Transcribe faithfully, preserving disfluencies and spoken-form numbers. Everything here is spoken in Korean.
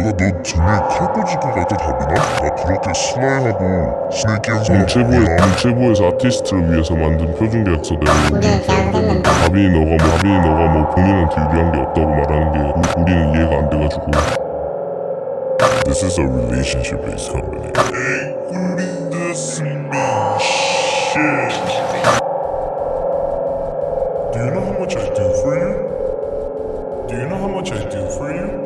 너 등에 칼 꽂을 것 같아 답이나? 나 그렇게 슬라임하고 스네이키 한 사람 문체부에, 아니야. 문체부에서 아티스트를 위해서 만든 표준계약서대로 우리는 계약을 했는데 다빈이 너가 뭐 다빈이 너가 뭐 본인한테 유리한 게 없다고 말하는 게 우, 우리는 이해가 안 돼가지고. This is a relationship based company. Do you know how much I do for you? Do you know how much I do for you?